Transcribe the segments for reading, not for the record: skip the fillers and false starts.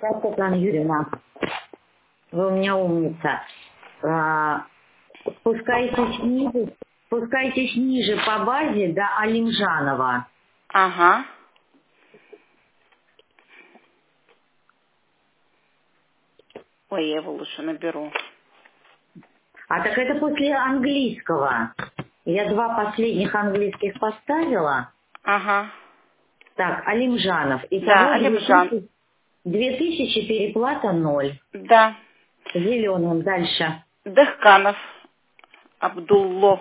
Так, Светлана Юрьевна, вы у меня умница. Спускайтесь ниже по базе до Алимжанова. Ага. Ой, я его лучше наберу. А так это после английского. Я 2 последних английских поставила. Ага. Так, Алимжанов. Да, Итого Алимжан. 2000 переплата 0. Да. Зеленым. Дальше. Дахканов. Абдулло.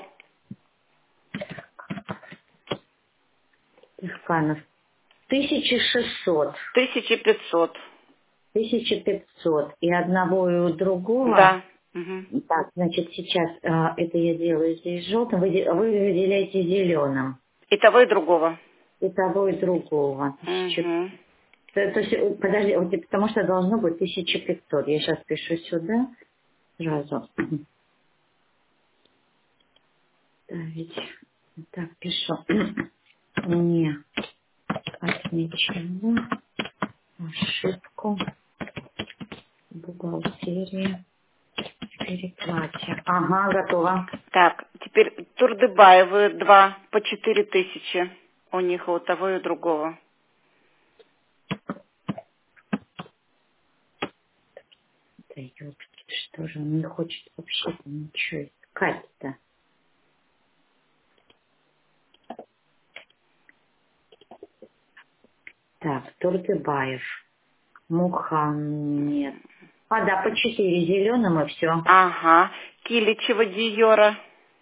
Ихканов. 1600. 1500. 1500. И одного, и у другого. Да. Угу. Так, значит, сейчас это я делаю здесь желтым. Вы выделяете зеленым. И того, и другого. И того, и другого. Угу. То есть, подожди, потому что должно быть 1500. Я сейчас пишу сюда сразу. Ставить. Так, пишу. Не отмечала ошибку бухгалтерии переплате. Ага, готово. Так, теперь Турдыбаевы 2 по 4000. У них и у того, и у другого. Да ёпки, что же он не хочет вообще ничего искать-то? Так, Турдыбаев. Мухаммед. А, да, по 4 зеленым и все. Ага. Киличева Диора.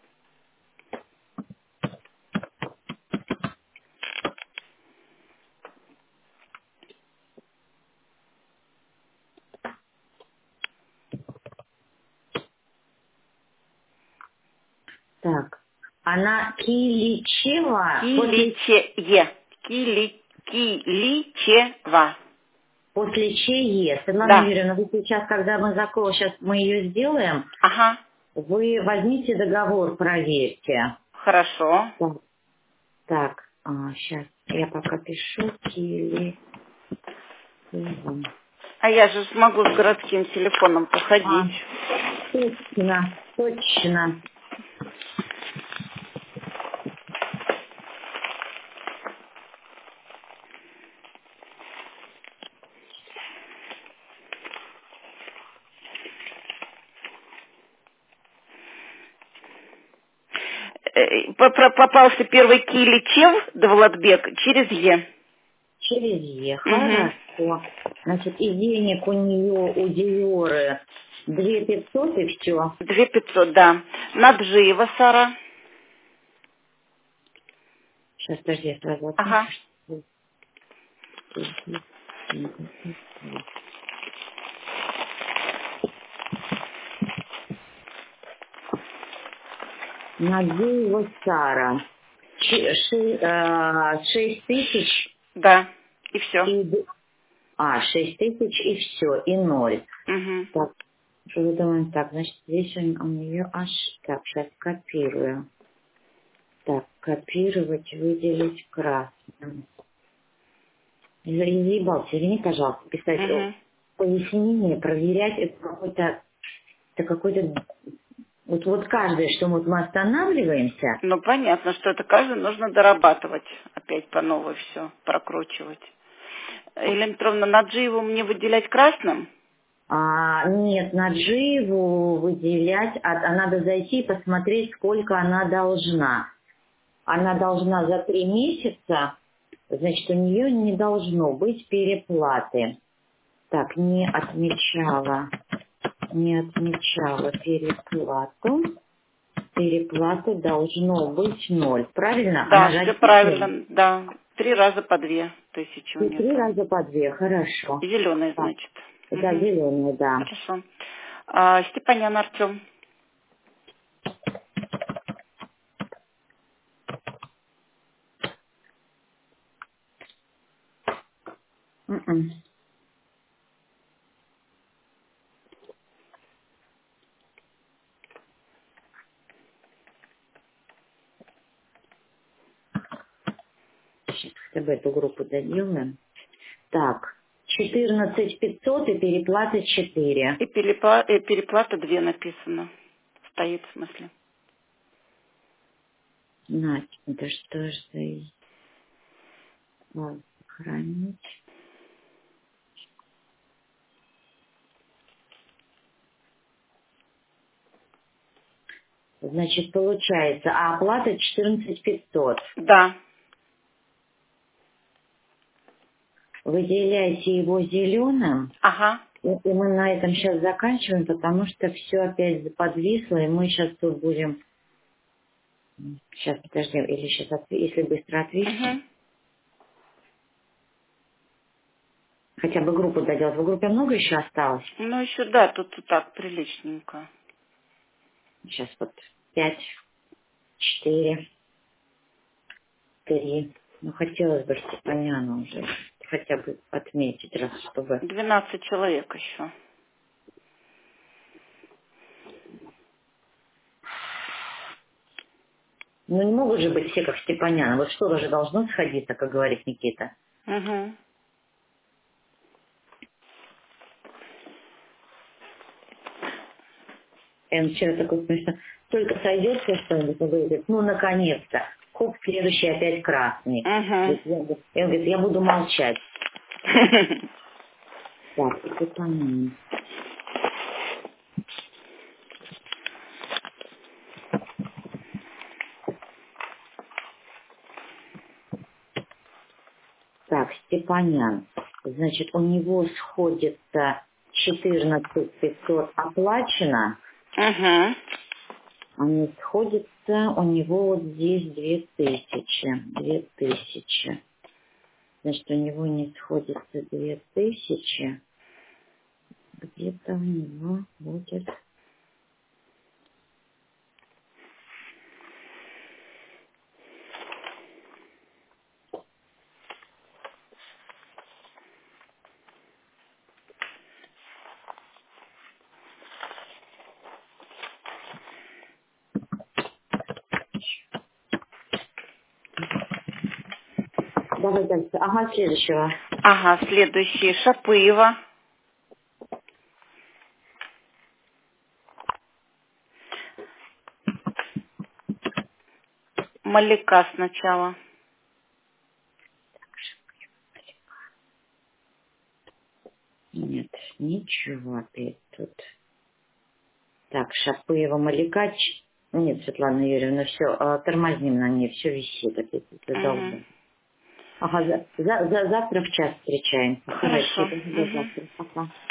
Так, она Киличева Киличе. Киличева. после ЧЕ. Светлана Да. Юрьевна, вы сейчас, когда мы сейчас мы ее сделаем, Ага. вы возьмите договор, проверьте. Хорошо. Так, сейчас я пока пишу Киличева. А я же смогу с городским телефоном А, походить. точно, точно. Попался первый Киличев, Давлатбек, через Е. Через Е. Угу. Хорошо. Значит, и денег у нее, у Диоры 2500 и все. 2500, да. Наджиева Сара. Сейчас, подожди, я сразу отмечу. Ага. Надеева Сара. 6000 Да. И все. и... 6000 и все, и 0. Угу. Так, что вы думаете? Так, значит, здесь у нее аж... Так, сейчас копирую. Так, копировать, выделить красным. Заебался, извини, пожалуйста, писать Угу. пояснение, проверять, это какой-то, вот каждое, что мы останавливаемся, Ну, понятно, что это каждый нужно дорабатывать. Опять по новой все прокручивать. Елена Петровна, Наджиеву мне выделять красным? нет, на Дживу выделять, а надо зайти и посмотреть, сколько она должна. Она должна за 3 месяца, значит, у нее не должно быть переплаты. Так, не отмечала переплату. Переплаты должно быть 0. Правильно? Да, Она же все отчислена. правильно, да. 3 раза по 2000 у И нее 3 там. раза по 2. Хорошо. Зеленый, Так, значит. да, Угу. зеленые, да. Хорошо. Степанян Артем. М-м. Сейчас хотя бы эту группу доделаем. Так, 14 500 и переплата 4. И переплата 2 написано. Стоит в смысле. Надь, да что ж за... Ладно, сохранить. Значит, получается, а оплата 14 500. Да. Выделяйте его зеленым. Ага. И мы на этом сейчас заканчиваем, потому что все опять подвисло, и мы сейчас тут будем... Сейчас, подожди, или сейчас, если быстро отвисло. Угу. Хотя бы группу доделать. В группе много еще осталось? Ну, еще да, тут и так приличненько. Сейчас вот 5, 4, 3. Ну, хотелось бы Степаняну уже хотя бы отметить, раз, чтобы... 12 человек еще. Ну, не могут же быть все как Степаняна. Вот что-то же должно сходиться, как говорит Никита. Угу. И он вчера такой смешно. Только сойдется что-нибудь, он говорит, ну, наконец-то. Хоп, следующий опять красный. Угу. И он говорит, я буду молчать. Так, Степаняна. Так, Степанян. Значит, у него сходится 14 500 оплачено. Угу. А не сходится у него вот здесь 2000. 2000. Значит, у него не сходится 2000. Где-то у него будет... Давай дальше. Ага, следующего. Ага, следующий. Шапыева. Малика сначала. Нет, ничего опять тут. Так, Шапыева, Маликач. Нет, Светлана Юрьевна, все, тормозним на ней, все висит опять. Угу. Ага, завтра в час встречаемся. Хорошо. Давайте, до Угу. завтра. Пока.